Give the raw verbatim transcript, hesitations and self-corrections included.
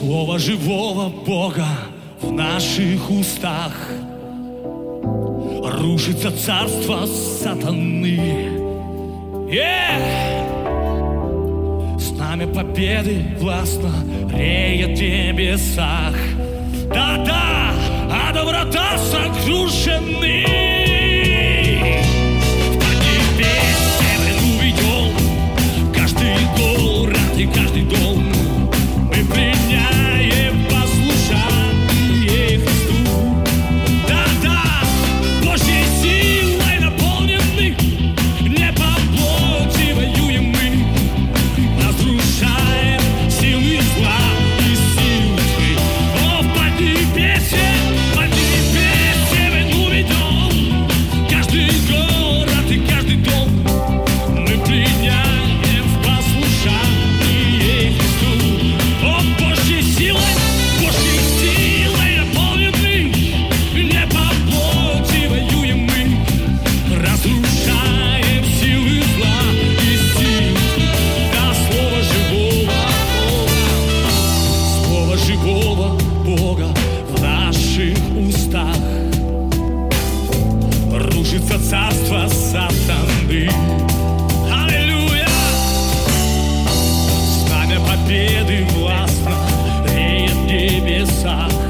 Слово живого Бога в наших устах. Рушится царство сатаны. Yeah! Знамя победы властно реет в небесах. Да-да, а до врата сокрушены. В поднебесье мы увидим каждый город и каждый дом. Мы пленяем послушание Христу. Да-да, Божьей силой наполнены, не по плоти воюем мы, разрушаем силы зла и силы тьмы. О, в поднебесье, в поднебесье мы уведем каждый город и каждый дом. Мы пленяем в послушание Христу. О, Божьей силой, Божьей силой наполнены, не по плоти воюем мы, разрушаем силы зла и силы тьмы. Да, слово живого Бога, слово живого Бога в наших устах. Рушится царство сатаны. Аллилуйя! Знамя победы властно реет в небесах.